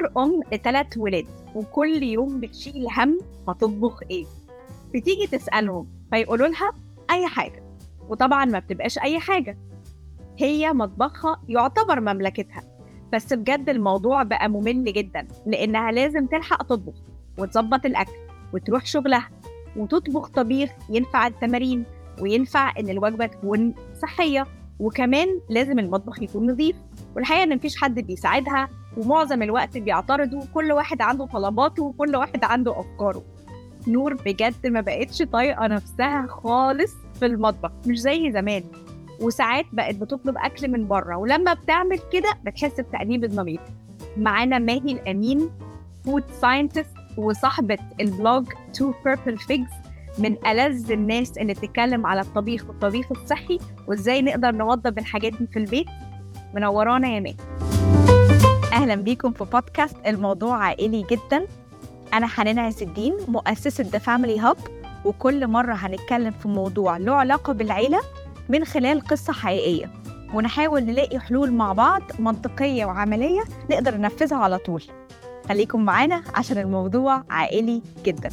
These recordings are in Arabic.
نور ل3 ولاد وكل يوم بتشيل هم هتطبخ ايه. بتيجي تسألهم فيقولوا لها اي حاجة، وطبعا ما بتبقاش اي حاجة، هي مطبخها يعتبر مملكتها. بس بجد الموضوع بقى ممل جدا، لانها لازم تلحق تطبخ وتظبط الاكل وتروح شغلها وتطبخ طبيخ ينفع التمارين وينفع ان الوجبة تكون صحية، وكمان لازم المطبخ يكون نظيف. والحقيقة ان مفيش حد بيساعدها، ومعظم الوقت بيعترضوا، كل واحد عنده طلباته وكل واحد عنده افكاره. نور بجد ما بقتش طايقة نفسها خالص في المطبخ، مش زي زمان، وساعات بقت بتطلب أكل من بره، ولما بتعمل كده بتحس بتأنيب الضمير. معانا ماهي الأمين، فود ساينتست وصاحبة البلوج Two Purple Figs، من ألذ الناس اللي بتتكلم على الطبيخ والطبيخ الصحي وإزاي نقدر نوضب الحاجات دي في البيت. منورانا يا ماهي. أهلا بيكم في بودكاست الموضوع عائلي جدا. أنا حنان عز الدين، مؤسسة The Family Hub، وكل مرة هنتكلم في موضوع له علاقة بالعيلة من خلال قصة حقيقية، ونحاول نلاقي حلول مع بعض منطقية وعملية نقدر ننفذها على طول. خليكم معانا عشان الموضوع عائلي جدا.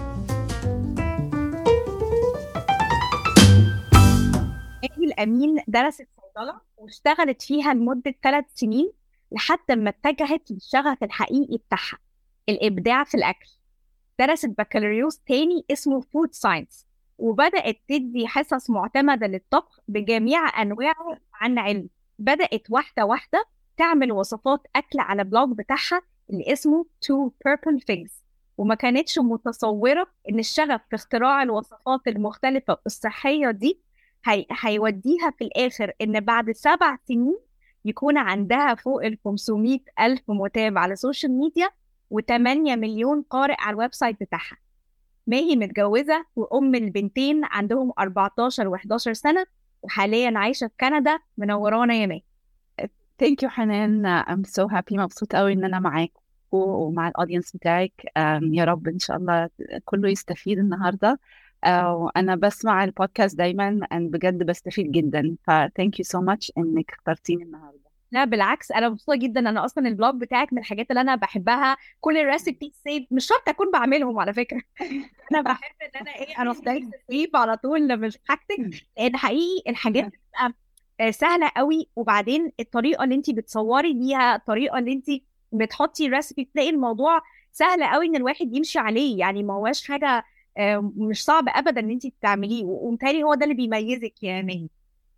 ماهي الأمين درست صيدلة واشتغلت فيها لمدة 3 سنين لحد ما اتجهت للشغف الحقيقي بتاعها، الإبداع في الأكل. درست بكالوريوس تاني اسمه فود ساينس، وبدأت تدي حصص معتمدة للطبخ بجميع أنواعه عن علم. بدأت واحدة واحدة تعمل وصفات أكل على بلوج بتاعها اللي اسمه Two Purple Figs، وما كانتش متصورة إن الشغف في اختراع الوصفات المختلفة الصحية دي هيوديها في الآخر إن بعد 7 سنين يكون عندها فوق 500 ألف متابع على السوشيال ميديا و8 مليون قارئ على الويب سايت بتاعها. ماهي متجوزة وأم البنتين عندهم 14 و11 سنة، وحاليا عايشة في كندا. منورانا يا ماهي. Thank you حنان. I'm so happy، مبسوطة قوي إن أنا معاكم ومع الأودينس بتاعك. يا رب إن شاء الله كله يستفيد النهاردة. وأنا بسمع البودكاست دايما بجد بستفيد جدا، thank you so much إنك اخترتيني النهاردة. لا بالعكس، انا مبسوطه جدا. انا اصلا البلوج بتاعك من الحاجات اللي انا بحبها، كل الريسيبي سيف، مش شرط اكون بعملهم على فكره. انا بحب ان انا انا سيف على طول مش حاجتك، لان حقيقي الحاجات بتبقى سهله قوي، وبعدين الطريقه اللي انت بتصوري بيها، الطريقه اللي انت بتحطي الريسيبي، تلاقي الموضوع سهل قوي ان الواحد يمشي عليه. يعني ما هواش حاجه مش صعب ابدا ان انت تعمليه، ومتهيألي هو ده اللي بيميزك يا ماهي.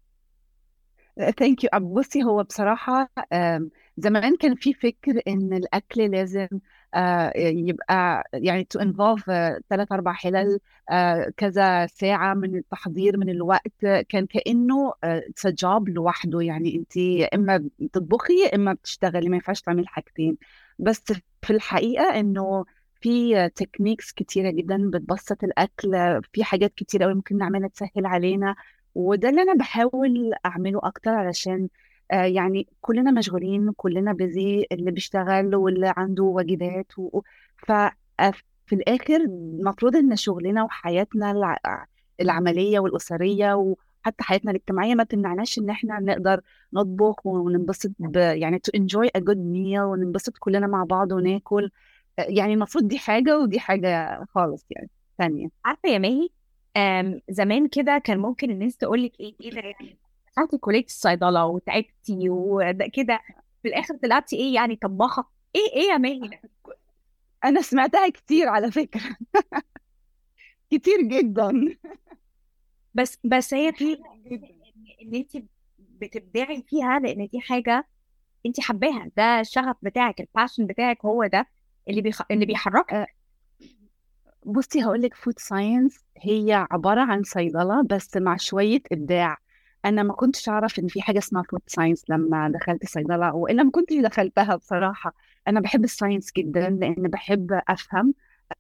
ثانك يو. بصي، هو بصراحة زمان كان في فكر إن الأكل لازم يبقى يعني to involve 3-4 حلل، كذا ساعة من التحضير، من الوقت. كان كأنه it's a job لوحده، يعني أنت إما بتطبخي إما بتشتغلي، ما ينفعش تعملي حاجتين. بس في الحقيقة إنه في تكنيكس كتيرة جدا بتبسط الأكل، في حاجات كتيرة قوي ممكن نعملها تسهل علينا، وده اللي أنا بحاول أعمله أكتر علشان يعني كلنا مشغولين، كلنا بيزي، اللي بيشتغل واللي عنده واجبات ففي الآخر المفروض إن شغلنا وحياتنا العملية والأسرية وحتى حياتنا الاجتماعية ما تمنعناش إن إحنا نقدر نطبخ وننبسط يعني to enjoy a good meal، وننبسط كلنا مع بعض وناكل. يعني المفروض دي حاجة ودي حاجة خالص يعني ثانية. عارفه يا ماهي، زمان كده كان ممكن الناس تقول لك ايه ده، يعني دخلتي كليه الصيدله وتعبتي وده كده، في الاخر طلعتي ايه يعني، طباخه؟ ايه يا ماهي ده؟ انا سمعتها كتير على فكره. كتير جدا. بس هي في ان انت بتبدعي فيها، لان دي حاجه انت حباها، ده الشغف بتاعك، الباشن بتاعك، هو ده اللي بيحركك. بصي هقولك، فود ساينس هي عبارة عن صيدلة بس مع شوية إبداع. أنا ما كنتش أعرف إن في حاجة اسمها فود ساينس لما دخلت صيدلة، وإلا ما كنتش دخلتها بصراحة. أنا بحب الساينس جدا لأن بحب أفهم.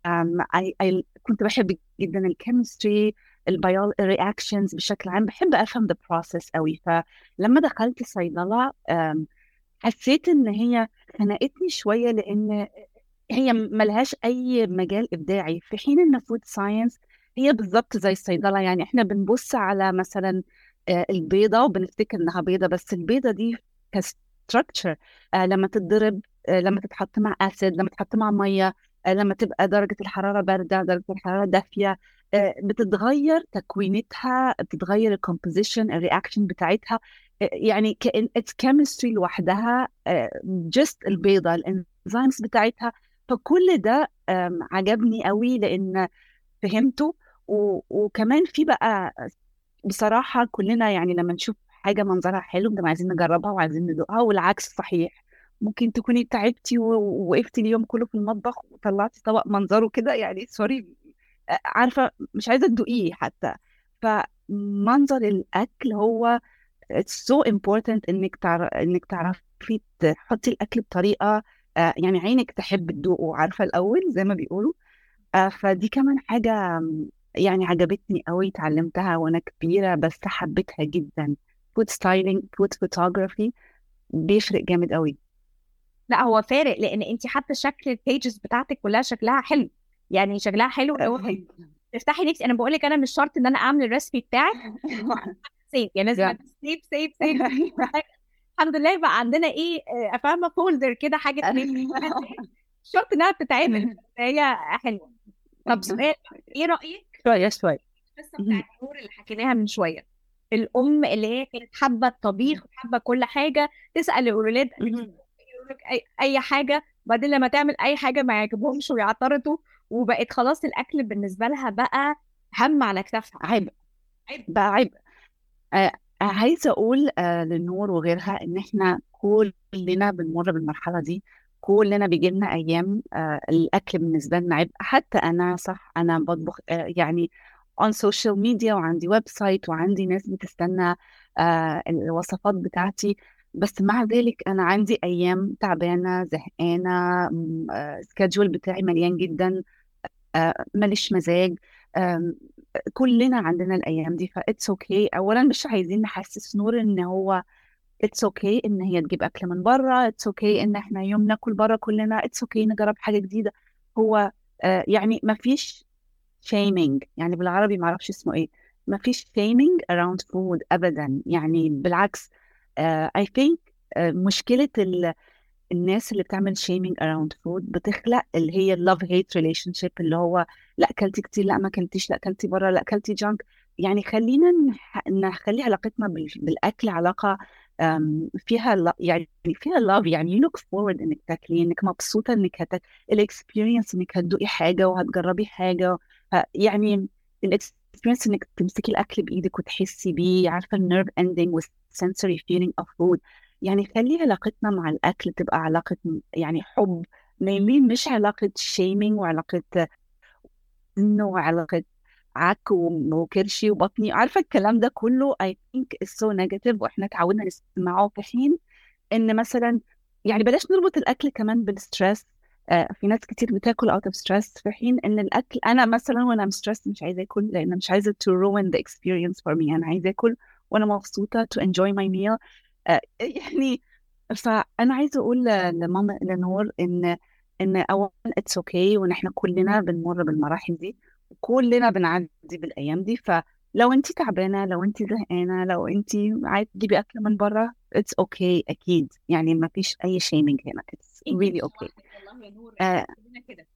كنت بحب جدا الكيمستري، الرياكشنز بشكل عام، بحب أفهم the process قوي. فلما دخلت صيدلة حسيت إن هي خنقتني شوية، لأن هي ملهاش أي مجال إبداعي، في حين إن فود ساينس هي بالظبط زي الصيدلة. يعني إحنا بنبص على مثلا البيضة وبنفتكر إنها بيضة، بس البيضة دي كستراكتشر لما تتضرب لما تتحط مع اسيد، لما تتحط مع ميه، لما تبقى درجه الحراره بارده، درجه الحراره دافيه، بتتغير تكوينتها، بتتغير الكومبوزيشن، الرياكشن بتاعتها. يعني كأن اتس كيمستري لوحدها. جست البيضه، الانزيمز بتاعتها. فكل ده عجبني قوي لان فهمته. وكمان في بقى بصراحة كلنا يعني لما نشوف حاجة منظرها حلو بنبقى عايزين نجربها وعايزين ندوقها، والعكس صحيح. ممكن تكوني تعبتي ووقفتي اليوم كله في المطبخ وطلعتي طبق منظره كده يعني سوري، عارفة مش عايزة تدوقيه حتى. فمنظر الأكل هو it's so important إنك تعرفي تحطي الأكل بطريقة يعني عينك تحب تدوقه، عارفة الأول زي ما بيقولوا. فدي كمان حاجة يعني عجبتني قوي، اتعلمتها وانا كبيرة بس حبيتها جدا. فود ستايلينج، فود فوتوغرافي بيفرق جامد قوي. لا هو فارق، لان انت حتى شكل البيجز بتاعتك كلها شكلها حلو، يعني شكلها حلو اللي هو تفتحي نفسي. انا بقول لك انا مش شرط ان انا اعمل الريسبي بتاعك سيف، يعني لازم سيف سيف سيف. الحمد لله بقى عندنا ايه فاهمه فولدر كده حاجه مش شرط انها بتتعمل، هي حلوه. طب سؤال، ايه رايك شوية شوية القصه بتاعت نور اللي حكيناها من شويه، الام اللي هي كانت حابه الطبيخ وحابه كل حاجه، تسال الاولاد يقولوا لك اي حاجه، وبعدين لما تعمل اي حاجه ما يعجبهمش ويعترضوا، وبقت خلاص الاكل بالنسبه لها بقى هم على كتافها. عيب بقى عيب. عايزة أقول للنور وغيرها إن إحنا كلنا بنمر بالمرحلة دي. كلنا بيجي لنا أيام الأكل بالنسبة لنا عبء. حتى أنا صح، أنا بطبخ يعني on social media، وعندي ويب سايت، وعندي ناس بتستنى الوصفات بتاعتي. بس مع ذلك أنا عندي أيام تعبانة زهقانة، السكادجول بتاعي مليان جدا، ماليش مزاج. كلنا عندنا الايام دي، فاتس اوكي. اولا مش عايزين نحسس نور ان هو اتس اوكي ان هي تجيب اكل من بره، اتس اوكي ان احنا يوم ناكل بره كلنا، اتس اوكي نجرب حاجه جديده. هو يعني ما فيش shaming، يعني بالعربي ما اعرفش اسمه ايه، ما فيش shaming around food ابدا. يعني بالعكس. I think مشكله الناس اللي بتعمل shaming around food بتخلق اللي هي love hate relationship، اللي هو لا اكلتي كتير، لا ما اكلتيش، لا اكلتي بره، لا اكلتي جانك. يعني خلينا نخلي علاقتنا بالاكل علاقه فيها يعني فيها love. يعني you look forward انك تاكلي، انك مبسوطه انك الاكسبيرينس انك هتدوقي حاجه وهتجربي حاجه. يعني الاكسبيرينس انك تمسكي الاكل بايدك وتحسي بيه، عارفه النيرف اندنج والسنسوري فيلينج اوف فود. يعني خلي علاقتنا مع الأكل تبقى علاقة يعني حب، مش علاقة شيمينج وعلاقة إنه وعلاقة عك وكرشي وبطني، عارفة الكلام ده كله I think is so negative، وإحنا اتعودنا نسمعه في حين إن مثلا يعني بلاش نربط الأكل كمان بالستريس. في ناس كتير بتاكل out of stress، في حين إن الأكل أنا مثلا وأنا ستريس مش عايزة أكل لأن مش عايزة to ruin the experience for me. أنا عايزة أكل وأنا مبسوطة to enjoy my meal. يعني فانا عايزه اقول لماما لنور ان اولا اتس اوكي، وان احنا كلنا بنمر بالمراحل دي، وكلنا بنعدي بالايام دي. فلو انت تعبانه، لو انت زهقانه، لو انت عايزه تجيبي اكل من بره، اتس اوكي اكيد. يعني ما فيش اي شيمينج هنا، اتس ريلي اوكي. كلنا كده.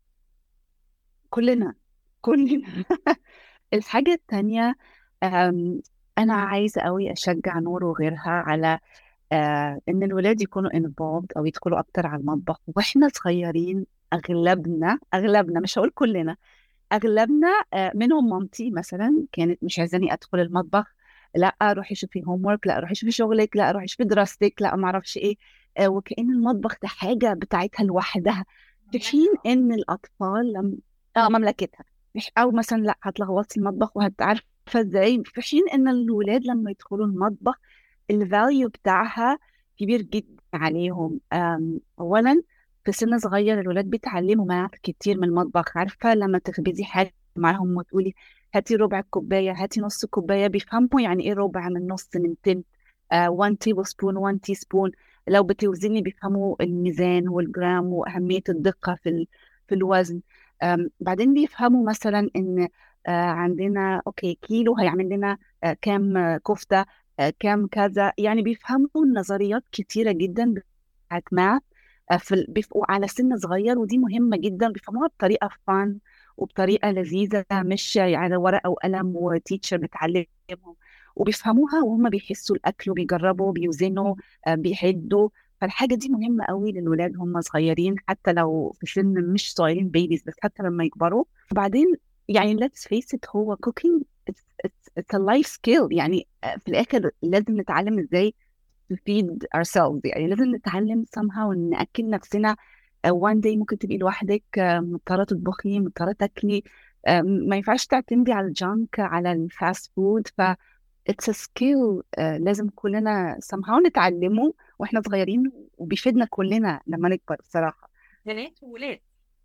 كلنا الحاجه التانيه، انا عايزه قوي اشجع نور وغيرها على ان الولاد يكونوا involved او يدخلوا اكتر على المطبخ واحنا صغيرين. اغلبنا مش هقول كلنا، اغلبنا منهم مامتي مثلا كانت مش عايزاني ادخل المطبخ. لا روحي شوفي هوم ورك، لا روحي شوفي شغلك، لا روحي شوفي دراستك، لا ما اعرفش ايه. وكأن المطبخ ده حاجه بتاعتها لوحدها، في حين ان الاطفال مملكتها. او مثلا لا هتلخبطي المطبخ وهتعرفي ازاي، في حين ان الولاد لما يدخلوا المطبخ الفاليو بتاعها كبير جدا عليهم. اولا في سن صغير الولاد بيتعلموا معاك كتير من المطبخ. عارفه لما تخبزي حاجه معاهم وتقولي هاتي ربع كوبايه، هاتي نص كوبايه، بيفهموا يعني ايه ربع من نص من تلت. 1 تيبل سبون، 1 تي سبون. لو بتوزني بيفهموا الميزان والجرام واهميه الدقه في الوزن. بعدين بيفهموا مثلا ان عندنا اوكي كيلو هيعمل لنا كام كفته، كام كذا. يعني بيفهموا نظريات كتيرة جدا بتاعت ماث بيبقوا على سن صغير، ودي مهمة جدا. بيفهموها بطريقة فان وبطريقة لذيذة، مش يعني ورقة وقلم وتيتشر بتعلمهم، وبيفهموها وهم بيحسوا الأكل وبيجربوا بيوزنوا بيحدوا. فالحاجة دي مهمة قوي للولاد هم صغيرين، حتى لو في سن مش صغيرين بيبيز، بس حتى لما يكبروا. وبعدين يعني let's face it، هو cooking it's a life skill. يعني في الآخر لازم نتعلم ازاي to feed ourselves. يعني لازم نتعلم somehow نأكل نفسنا. one day ممكن تبقي لوحدك، مضطرة تطبخي، مضطرة تاكلي، ما ينفعش تعتمدي على الجانك، على الفاست فود. ف it's a skill لازم كلنا somehow نتعلمه واحنا صغيرين، وبيفيدنا كلنا لما نكبر بصراحة. بنات وولاد.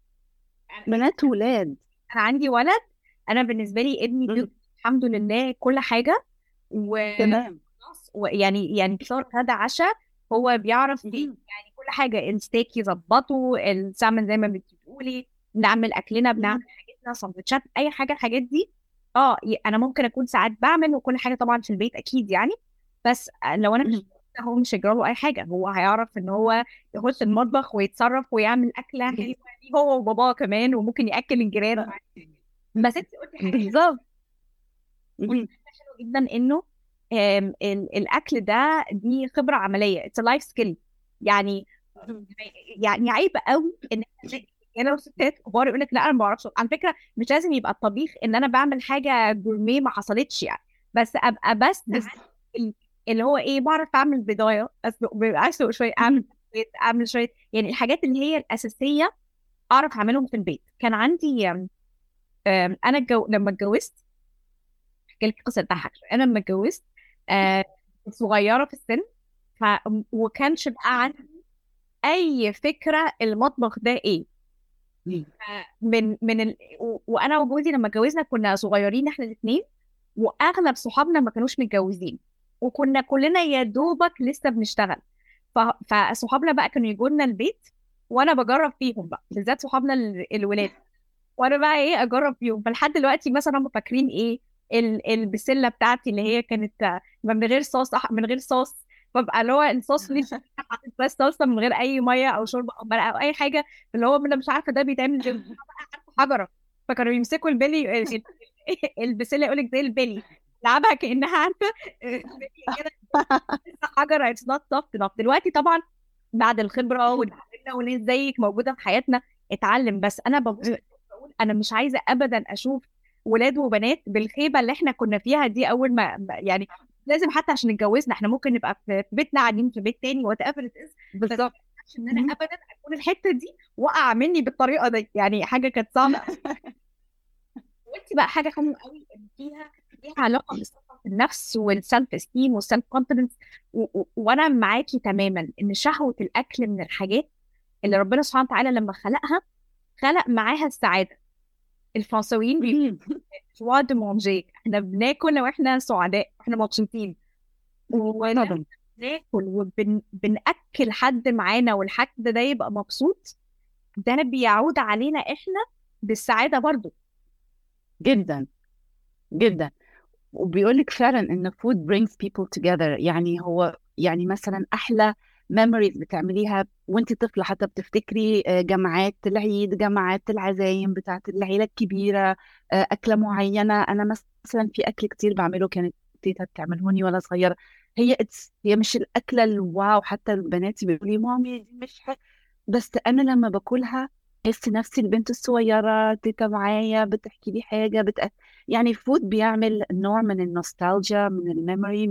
بنات وولاد. انا عندي ولد، انا بالنسبه لي ابني بيطبخ الحمد لله كل حاجه، تمام. يعني فطار غدا عشاء هو بيعرف يعني كل حاجه. الستيك يظبطه، السمن زي ما بتقولي، نعمل اكلنا، بنعمل حاجتنا، سندوتشات، اي حاجه. الحاجات دي انا ممكن اكون ساعات بعمل وكل حاجه طبعا في البيت اكيد يعني، بس لو انا مش هو مش هيجرى له اي حاجه. هو هيعرف ان هو يخش المطبخ ويتصرف ويعمل اكله حلوه ليه هو وباباه كمان، وممكن ياكل الجيران. بس انت قلتي حاجه بالظبط. حلوه جدا، انه الاكل دي خبره عمليه، اتس لايف سكيل. يعني يعني عيب قوي ان انا وستات كبار يقول لك لا انا ما بعرفش. على فكره مش لازم يبقى الطبيخ ان انا بعمل حاجه جورميه ما حصلتش يعني، بس ابقى بس اللي هو ايه، بعرف اعمل بضايه، اسلق شويه، اعمل شويه، يعني الحاجات اللي هي الاساسيه اعرف اعملهم في البيت. كان عندي انا لما اتجوزت، احكي لك قصه تضحك شويه. انا لما اتجوزت صغيره في السن، ف وكانش بقى عندي اي فكره المطبخ ده ايه. وانا وجوزي لما اتجوزنا كنا صغيرين احنا الاثنين، واغلب صحابنا ما كانوش متجوزين، وكنا كلنا يا دوبك لسه بنشتغل. فصحابنا بقى كانوا يجوا لنا البيت، وانا بجرب فيهم بقى، بالذات صحابنا الولاد، وانا بقى ايه اجرب فيهم. فلحد دلوقتي مثلا هم فاكرين ايه البسله بتاعتي اللي هي كانت من غير صوص، من غير صوص، ببقى اللي هو الصوص مش حاطط بس صلصه من غير اي ميه او شوربه او مرقه او اي حاجه، اللي هو انا مش عارفه ده بيتعمل ازاي. حجره. فكانوا يمسكوا البلي البسله يقول لك زي البلي، لعبها كانها عارفه بلي كده، لسه حجره. اتس نوت سوفت انف. دلوقتي طبعا بعد الخبره واتعلمنا وناس زيك موجوده في حياتنا اتعلم. بس انا ببص بقول انا مش عايزه ابدا اشوف ولاد وبنات بالخيبه اللي احنا كنا فيها دي اول ما يعني لازم حتى عشان اتجوزنا احنا ممكن نبقى في بيتنا قاعدين في بيت تاني وات ايفر بالظبط. ان انا ابدا اكون الحته دي وقع مني بالطريقه دي، يعني حاجه كانت صعبه. وانت بقى حاجه حلوه قوي ان فيها ليها علاقه بالثقه في النفس والسلف استيم والسلف كونفيدنس، وانا معاكي تماما ان شهوه الاكل من الحاجات اللي ربنا سبحانه وتعالى لما خلقها خلق معاها السعاده. الفرنساويين بيقولوا جوا دو مونجي، احنا بناكل واحنا سعداء واحنا مبسوطين، ولما بناكل وبنأكل حد معانا والحد ده يبقى مبسوط، ده بيعود علينا احنا بالسعاده برضو. جدا جدا. وبيقولك فعلا ان food brings people together. يعني هو يعني مثلا احلى memories بتعمليها وانت طفلة، حتى بتفتكري جمعات العيد، جمعات العزايم بتاعت العيلة الكبيرة، أكلة معينة. أنا مثلا في أكل كتير بعمله كانت تيتا بتعملهوني وأنا صغيرة. هي مش الأكلة الواو، حتى البنات بيقولوا لي مامي دي مش بس أنا لما باكلها بحس نفسي البنت الصغيرة، تيتا معايا بتحكي لي حاجة يعني الفود بيعمل نوع من النوستالجيا، من الميموري،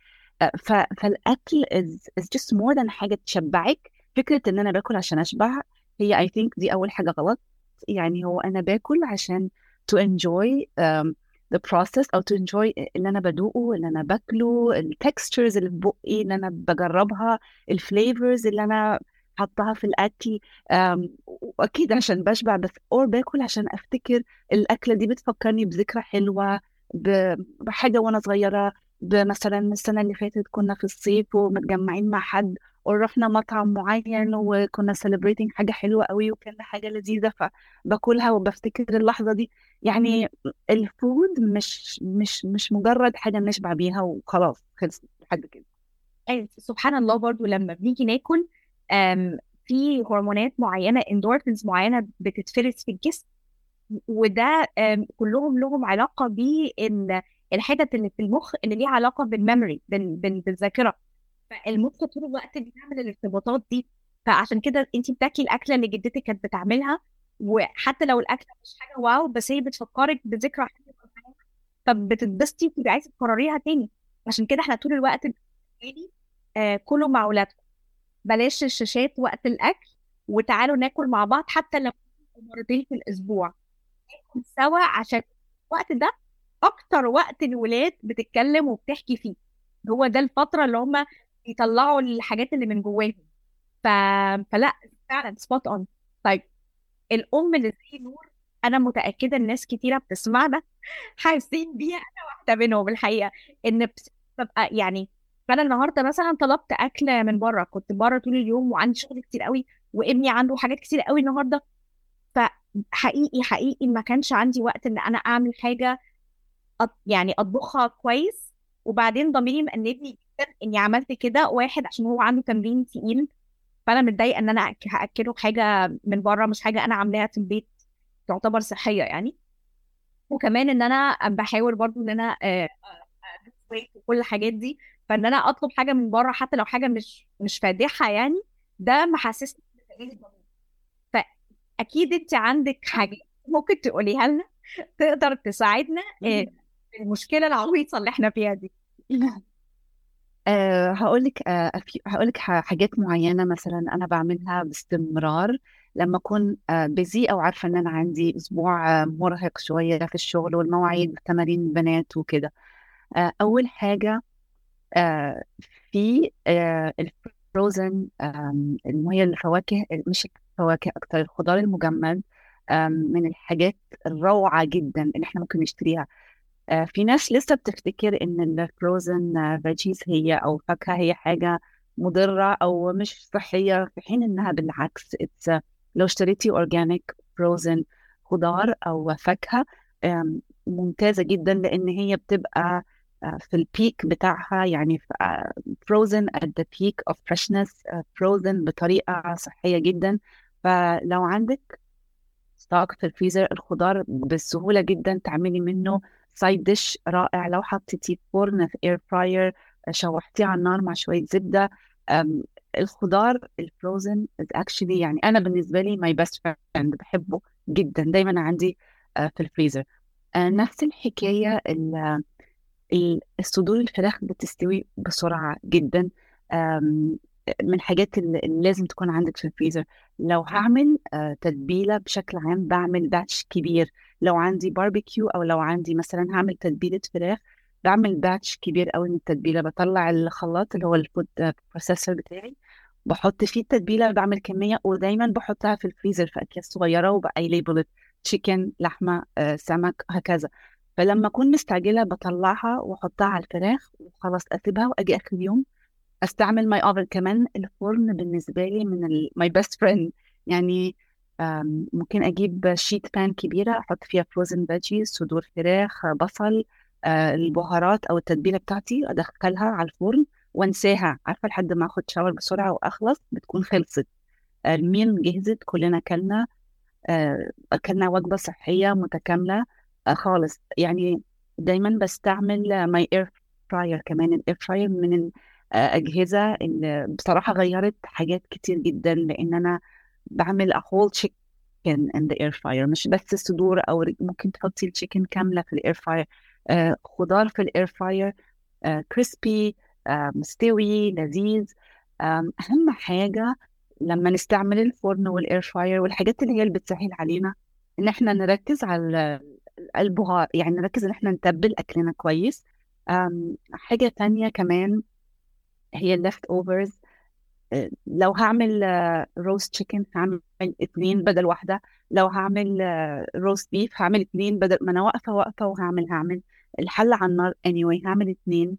فالاكل is just more than حاجه تشبعك. فكره ان انا باكل عشان اشبع، هي I think دي اول حاجه غلط. يعني هو انا باكل عشان to enjoy the process، او to enjoy اللي انا بدوقه، اللي انا باكله، التكستشرز اللي في بقي اللي انا بجربها، الفليفرز اللي انا حطها في الاكل. واكيد عشان بشبع، بس اور باكل عشان افتكر الاكله دي بتفكرني بذكرى حلوه، بحاجه وانا صغيره. مثلا السنة اللي فاتت كنا في الصيف ومتجمعين مع حد ورحنا مطعم معين وكنا celebrating حاجة حلوة قوي وكان حاجة لذيذة، فباكلها وبفتكر اللحظة دي. يعني الفود مش مجرد حاجة نشبع بيها وخلاص خلص لحد كده. سبحان الله. برضو لما بنيجي ناكل في هرمونات معينه، اندورفينز معينه بتتفرز في الجسم، وده كلهم لهم علاقه بان الحتت اللي في المخ اللي ليها علاقه بالميموري، بالذاكره. فالمخ طول الوقت بيعمل الارتباطات دي. فعشان كده انت بتاكلي الاكله اللي جدتك كانت بتعملها، وحتى لو الاكله مش حاجه واو، بس هي بتفكرك بذكرى حلوه في حياتك، فبتتبسطي وبتبقي عايزه تكرريها تاني. عشان كده احنا طول الوقت بنقولي كلوا مع اولادكم، بلاش الشاشات وقت الاكل، وتعالوا ناكل مع بعض حتى لو مرتين في الاسبوع سوا، عشان الوقت ده اكتر وقت الولاد بتتكلم وبتحكي فيه. هو ده الفترة اللي هم يطلعوا الحاجات اللي من جواهم. ف... فلا، فعلا سبوت اون. طيب، الام اللي زي نور، انا متأكدة ان ناس كتيرة بتسمعنا حاسين بيها، انا واحدة منهم الحقيقة. ان ببقى يعني، انا النهارده مثلا طلبت اكل من بره، كنت بره طول اليوم وعندي شغل كتير قوي، وابني عنده حاجات كتير قوي النهارده. فحقيقي حقيقي ما كانش عندي وقت ان انا اعمل حاجه يعني اطبخها كويس. وبعدين ضميري مأنبني جدا اني عملت كده، واحد عشان هو عنده تمرين تقيل، فانا متضايقه ان انا هاكله حاجه من بره، مش حاجه انا عاملاها في البيت تعتبر صحيه يعني. وكمان ان انا بحاول برضو ان انا وكل الحاجات دي، فان انا اطلب حاجه من بره حتى لو حاجه مش فادحه يعني، ده محسسني بتأنيب الضمير. فاكيد انت عندك حاجه ممكن تقوليها لنا تقدر تساعدنا في المشكله العويصه اللي احنا فيها دي. هقولك حاجات معينة مثلا أنا بعملها باستمرار لما أكون بيزي أو عارفة إن أنا عندي أسبوع مرهق شوية في الشغل والمواعيد تمارين البنات وكده. أول حاجة في الفروزن، اللي هي الفواكه، مش الفواكه أكتر، الخضار المجمد، من الحاجات الروعة جدا اللي احنا ممكن نشتريها. في ناس لسه بتفتكر ان الفروزن فيجيز هي او فاكهة هي حاجة مضرة او مش صحية، في حين انها بالعكس. لو اشتريتي اورجانيك فروزن خضار او فاكهة ممتازة جدا، لان هي بتبقى في البيك بتاعها، يعني frozen at the peak of freshness، frozen بطريقة صحية جدا. فلو عندك ستوك في الفريزر الخضار بسهولة جدا تعملي منه سايد ديش رائع. لو حطيتيه في فرن في اير فراير، شوحتيه على النار مع شوية زبدة، الخضار الفروزن اكشلي يعني انا بالنسبة لي ماي بيست فريند، بحبه جدا، دايما عندي في الفريزر. نفس الحكاية الصدور الفراخ بتستوي بسرعة جدا، من الحاجات اللي لازم تكون عندك في الفريزر. لو هعمل تتبيلة بشكل عام بعمل باتش كبير. لو عندي باربيكيو أو لو عندي مثلا هعمل تتبيلة فراخ، بعمل باتش كبير قوي من التتبيلة، بطلع الخلاط اللي هو الفود بروسيسور بتاعي، بحط فيه التتبيلة، بعمل كمية ودايما بحطها في الفريزر في أكياس صغيرة، وبقى ليبل تشيكن، لحمة، سمك، هكذا. فلما أكون مستعجلة بطلعها وأحطها على الفراخ وخلاص، أسيبها وأجي آخر اليوم أستعمل ماي أوفن. كمان الفرن بالنسبة لي من ماي بيست فريند يعني. ممكن أجيب شيت بان كبيرة أحط فيها فروزن فيجيز، صدور فراخ، بصل، البهارات أو التتبيلة بتاعتي، أدخلها على الفرن وانساها، عارفة، لحد ما أخد شاور بسرعة وأخلص بتكون خلصت، الميل جهزت، كلنا أكلنا وجبة صحية متكاملة خالص يعني. دايما بستعمل ماي اير فراير. كمان الاير فراير من الأجهزة اللي بصراحة غيرت حاجات كتير جدا، لأن أنا بعمل whole chicken in the air fryer، مش بس صدور أو ممكن تحطي التشيكن كاملة في الاير فراير، خضار في الاير فراير، كريسبي، مستوي لذيذ. أهم حاجة لما نستعمل الفرن والاير فراير والحاجات اللي هي اللي بتسهل علينا، ان احنا نركز على البهار، يعني نركز ان احنا نتبل اكلنا كويس. حاجة تانية كمان هي الليفت اوفرز. لو هعمل روست تشيكن هعمل 2 بدل واحدة، لو هعمل روست بيف هعمل 2 بدل ما انا واقفة هعمل الحلة على النار anyway هعمل 2.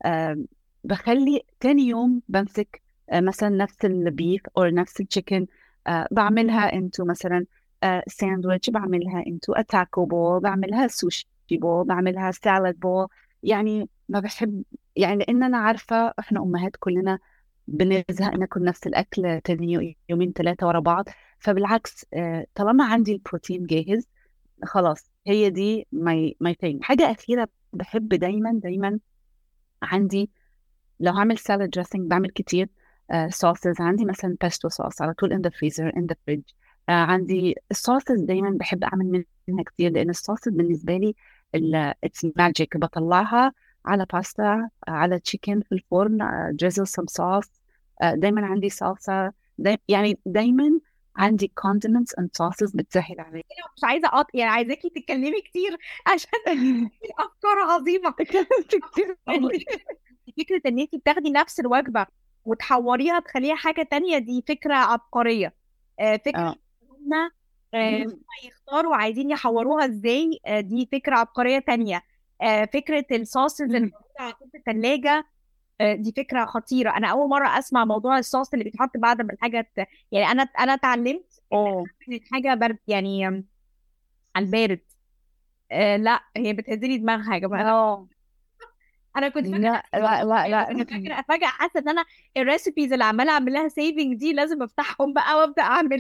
بخلي تاني يوم بمسك مثلا نفس البيف او نفس التشيكن، بعملها انتو مثلا ساندويتش، بعملها انتو اتاكو بول، بعملها سوشي بول، بعملها سالاد بول. يعني ما بحب يعني، لان انا عارفه احنا امهات كلنا بنزهق ناكل نفس الاكل تاني يومين 3 ورا بعض. فبالعكس طالما عندي البروتين جاهز خلاص هي دي ماي ثينج. حاجه اخيره، بحب دايما عندي لو هعمل سالاد دريسنج بعمل كتير صوصز. عندي مثلا بيستو صوص على طول in the freezer in the fridge. عندي الصوصز دايما بحب اعمل منها كتير، لان الصوصز بالنسبه لي اتس ماجيك. بطلعها على باستا، على تشيكن في الفرن، drizzle some sauce. دايما عندي صلصه، يعني دايما عندي condiments and sauces بتسهل علي. مش عايزه يعني عايزاكي تتكلمي كتير عشان الافكار عظيمه. كتير فكره ان انت بتاخدي نفس الوجبه وتحوريها تخليها حاجه تانية، دي فكره عبقريه. فكره هم يختاروا عايزين يحوروها ازاي، دي فكره عبقريه تانية. فكره الصوص اللي موجوده على طول في الثلاجه، دي فكره خطيره. انا اول مره اسمع موضوع الصوص اللي بيتحط بعد ما الحاجه يعني انا اتعلمت ان الحاجه برد يعني على البارد. لا هي بتهدلي دماغها يا جماعه. انا كنت فاكره لا انا فاكره فجاه حاسه ان انا الريسيبيز اللي عماله اعمل لها سيفنج دي لازم افتحهم بقى وابدا اعمل.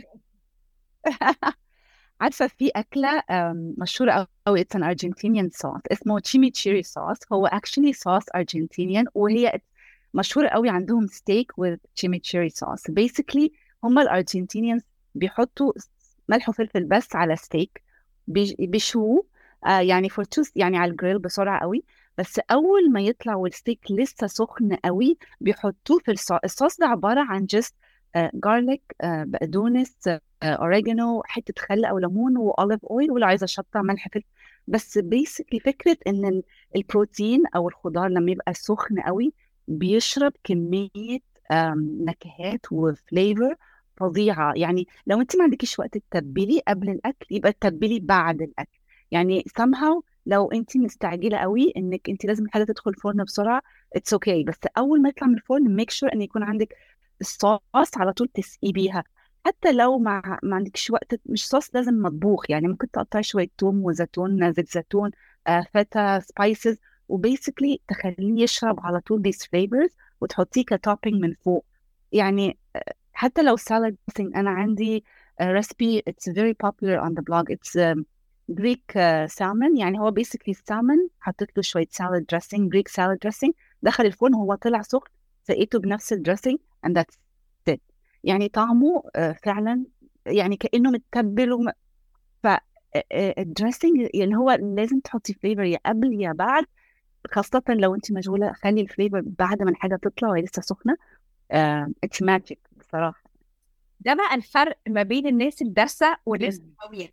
عارفه في اكله مشهوره قوي، اتس ان ارجنتينيان صوص اسمه تشيميتشيري صوص. هو اكشلي صوص ارجنتينيان، وهي مشهوره قوي عندهم ستيك with chimichurri sauce. basically هم الارجنتينيانز بيحطوا ملح وفلفل بس على ستيك، بيشووه يعني يعني على الجريل بسرعه قوي. بس اول ما يطلع والستيك لسه سخن قوي بيحطوه في الصوص ده عباره عن جست جارليك، بقدونس، اوريجانو، حته خل او ليمون، واوليف اويل، ولو عايزه شطه ملح فلفل. بس بيسكلي فكره ان البروتين او الخضار لما يبقى سخن قوي بيشرب كميه نكهات وفليفر فظيعه. يعني لو انت ما عندكيش وقت تتبلي قبل الاكل يبقى تتبلي بعد الاكل. يعني somehow لو انت مستعجله قوي انك انت لازم الحاجه تدخل الفرن بسرعه اتس اوكي، بس اول ما يطلع من الفرن ميك شور ان يكون عندك الصوص على طول تسقي بيها. حتى لو ما عندكش وقت، مش صوص لازم مطبوخ، يعني ممكن تقطعي شويه توم وزيتون، زيت زيتون، فتا، سبايسز، وبيسكلي تخليه يشرب على طول these flavors وتحطيه كتوبينج من فوق. يعني حتى لو salad dressing أنا عندي recipe it's very popular on the blog. it's Greek salmon. يعني هو basically salmon حطيت له شوية salad dressing، Greek salad dressing، دخل الفرن هو طلع سخن، سقيته بنفس الدريسنج and that's it. يعني طعمه فعلا يعني كأنه متبل. فالدريسنج يعني هو لازم تحطي فليفر يا قبل يا بعد، خاصة لو انت مشغولة. خلي الفليفر بعد ما الحاجة تطلع وهي لسه سخنة. اتس ماجيك بصراحة. ده بقى الفرق ما بين الناس الدارسه والناس الهاويه.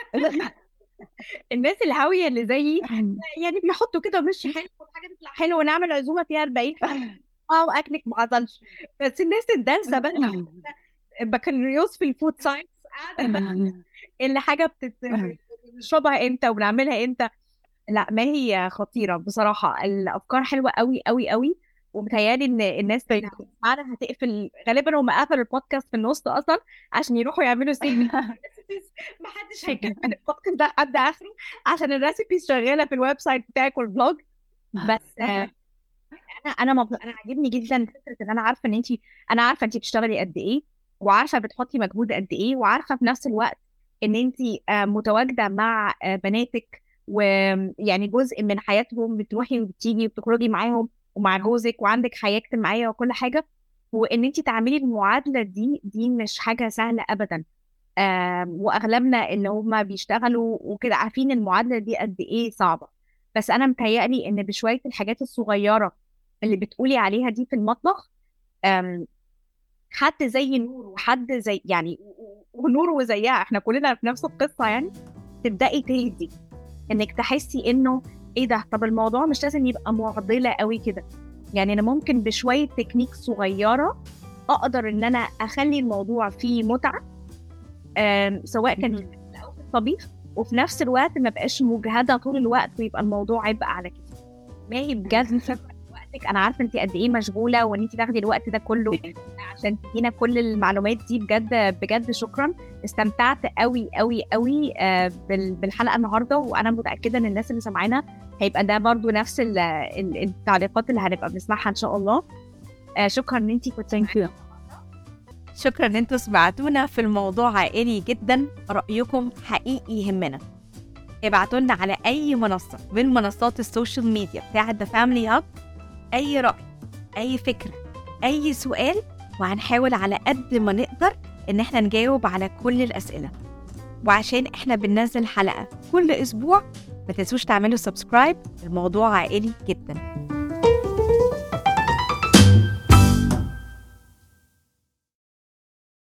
الناس الهاويه اللي زيي يعني بيحطوا كده مش حلو والحاجه تطلع حلوه ونعمل عزومه فيها 40 واكلك ما حصلش. بس الناس الدارسه بقى بكالوريوس في الفود ساينس اللي حاجه بتشربها امتى وبنعملها امتى. لا ما هي خطيره بصراحه، الافكار حلوه قوي قوي قوي. ومتهيالي ان الناس اللي معانا هتقفل غالبا، هم قفلوا البودكاست في النص اصلا عشان يروحوا يعملوا سيف. ما حدش هيكمل البودكاست ده لحد اخره عشان الريسيبيز شغاله في الويب سايت بتاعك والبلوج. بس انا عاجبني جدا فكره ان انا عارفه ان انا عارفه انت بتشتغلي قد ايه، وعارفه بتحطي مجهود قد ايه، وعارفه في نفس الوقت ان انت متواجده مع بناتك، ويعني جزء من حياتهم بتروحي وبتيجي وبتخرجي معاهم ومع جوزك وعندك حياه اجتماعيه وكل حاجه. وان انت تعملي المعادله دي مش حاجه سهله ابدا. واغلبنا اللي هم بيشتغلوا وكده عارفين المعادله دي قد ايه صعبه. بس انا متهيألي ان بشويه الحاجات الصغيره اللي بتقولي عليها دي في المطبخ، حد زي نور وحد زي يعني ونور وزيها احنا كلنا في نفس القصه، يعني تبدأي تهدي انك تحسي انه ايه ده، طب الموضوع مش لازم يبقى معضله قوي كده. يعني انا ممكن بشويه تكنيك صغيره اقدر ان انا اخلي الموضوع فيه متعه، سواء كان في الطبيخ، وفي نفس الوقت ما بقاش مجهده طول الوقت ويبقى الموضوع عبء على كده. ما هي بجد وقتك، انا عارفه انت قد ايه مشغوله وان انت تاخدي الوقت ده كله عشان تدينا كل المعلومات دي. بجد بجد شكرا، استمتعت قوي قوي قوي بالحلقه النهارده، وانا متاكده ان الناس اللي سمعانا هيبقى ده برضو نفس التعليقات اللي هنبقى بنسمعها ان شاء الله. شكرا ان انتي كنت ثانك يو. شكرا ان انتوا سمعتونا في الموضوع عائلي جدا. رأيكم حقيقي يهمنا. ابعتوا لنا على اي منصة من منصات السوشيال ميديا بتاعت The Family Hub اي رأي، اي فكرة، اي سؤال، وهنحاول على قد ما نقدر ان احنا نجاوب على كل الأسئلة. وعشان احنا بننزل حلقة كل اسبوع، ما تنسوش تعملوا سبسكرايب. الموضوع عائلي جدا.